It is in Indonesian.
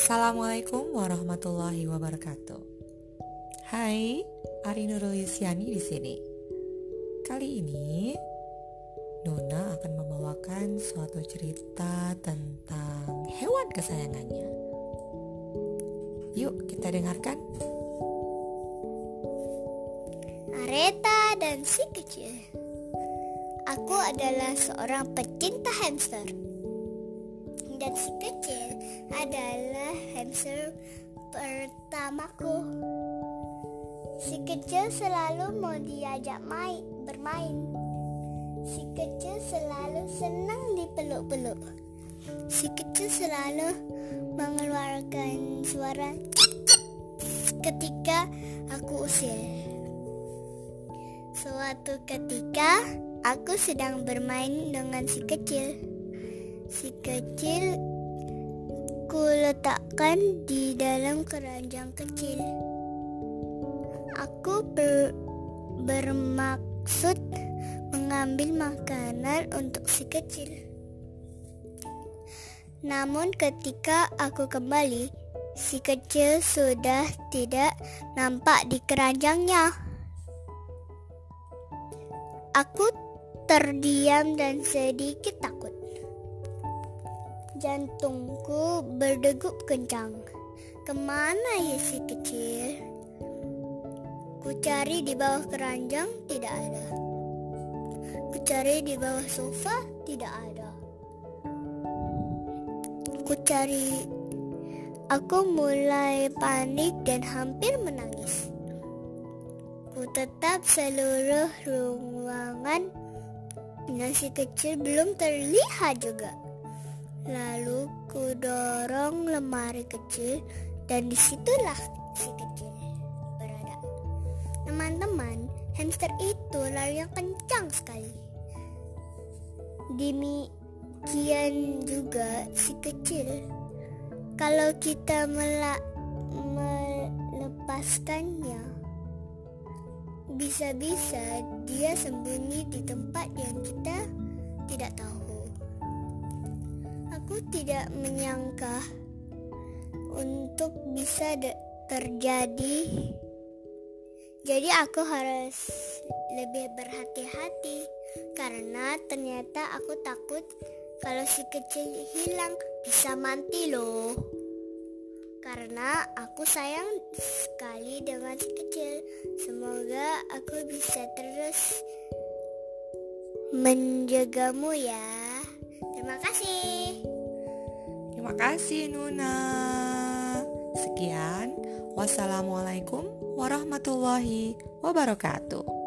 Assalamualaikum warahmatullahi wabarakatuh. Hai, Ari Nurul Yusyani di sini. Kali ini Nona akan membawakan suatu cerita tentang hewan kesayangannya. Yuk kita dengarkan. Areta dan si kecil. Aku adalah seorang pecinta hamster. Dan si kecil adalah hamster pertamaku. Si kecil selalu mau diajak bermain. Si kecil selalu senang dipeluk-peluk. Si kecil selalu mengeluarkan suara ketika aku usir. Suatu ketika aku sedang bermain dengan si kecil. Si kecil kuletakkan di dalam keranjang kecil. Aku bermaksud mengambil makanan untuk si kecil. Namun ketika aku kembali, si kecil sudah tidak nampak di keranjangnya. Aku terdiam dan sedikit takut. Jantungku berdegup kencang. Kemana ya si kecil? Ku cari di bawah keranjang, tidak ada. Ku cari di bawah sofa, tidak ada. Aku mulai panik dan hampir menangis. Ku tetap seluruh ruangan dan si kecil belum terlihat juga. Lalu ku dorong lemari kecil dan disitulah si kecil berada. Teman-teman, hamster itu larinya kencang sekali. Demikian juga si kecil. Kalau kita melepaskannya, bisa-bisa dia sembunyi di tempat yang kita tidak tahu. Aku tidak menyangka untuk bisa terjadi. Jadi aku harus lebih berhati-hati karena ternyata aku takut kalau si kecil hilang bisa mati loh. Karena aku sayang sekali dengan si kecil. Semoga aku bisa terus menjagamu ya. Terima kasih. Terima kasih Nuna. Sekian, wassalamualaikum warahmatullahi wabarakatuh.